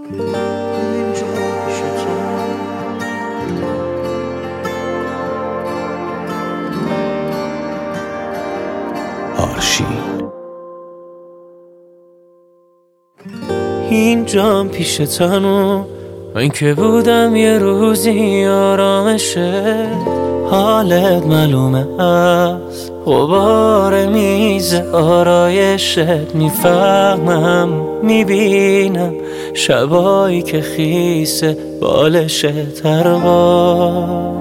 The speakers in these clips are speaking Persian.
اینجا پیش تو آرشین. اینجا پیش تنو من که بودم یه روزی آرامشه، حالت معلومه هست غبار میز آرایشت، میفهمم میبینم شبایی که خیسه بالشت ترقا.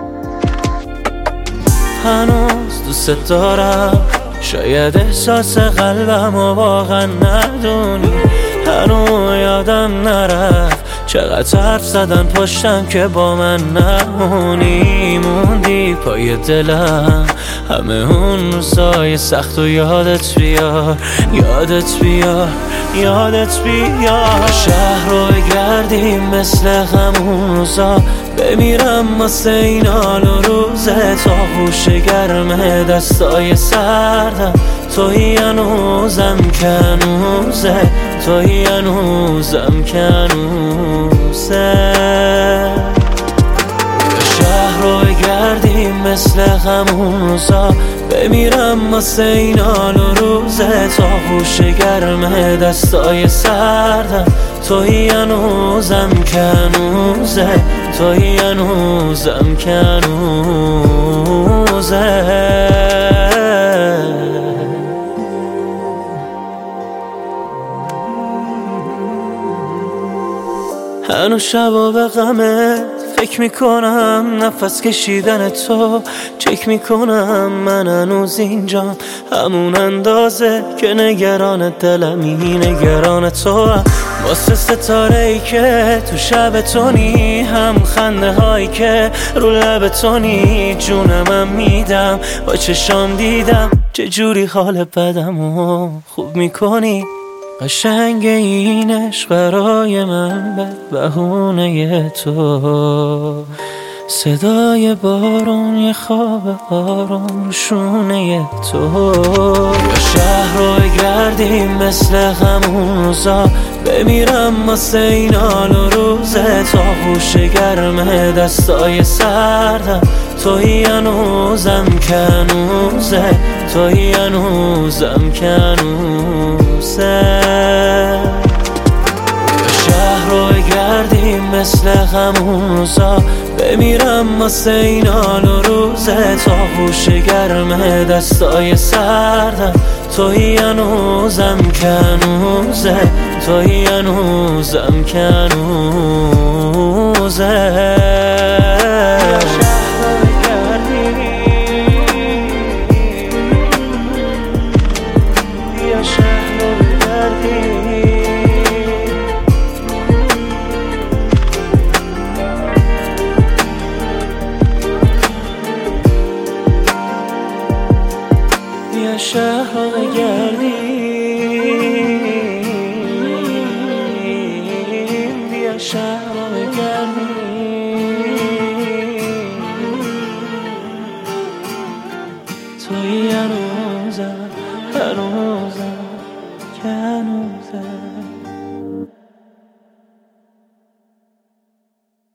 هنوز دوست دارم، شاید احساس قلبم و واقعا ندونی، هنوز یادم نرفت چقدر حرف زدن پشتم که با من نمونی. موندی پای دلم همه اون روزای سخت و یادت بیار، یادت بیار، یادت بیار. شهر رو بگردیم مثل همون روزا، بمیرم واسه این حال و روزه. تا خوش گرم دستای سردم توی هنوزم کنوزه، توی هنوزم کنوزه. شهر رو بگردیم مثل همون روزا، بمیرم واسه این حال و روزه. تا خوش گرم دستای سردم توی هنوزم کنوزه، توی هنوزم کنوزه. هنو شبا به غمت فکر میکنم، نفس کشیدن تو چک میکنم. من هنوز اینجام همون اندازه که نگران دلمی، نگران تو واسه ستاره ای که تو شب تونی، هم خنده هایی که رو لب تونی. جونمم میدم با چشام دیدم چجوری حال بدمو خوب میکنی. قشنگ این عشق برای من به بهونه تو، صدای بارون یه خواب آروم رو شونه تو. شهر رو بگردیم مثل همون روزا، بمیرم واسه این حال و روزه. تا خوش گرم دستای سردم توی هنوزم کنوزه، توی هنوزم کنوزه. شهر رو بگردیم مثل همون روزا، بمیرم واسه این حال و روزه. تا خوش گرم دستای سردم توی هنوزم کنوزه، توی هنوزم کنوزه. بیا شهر رو بگردیم، بیا شهر رو بگردیم. توی هنوزم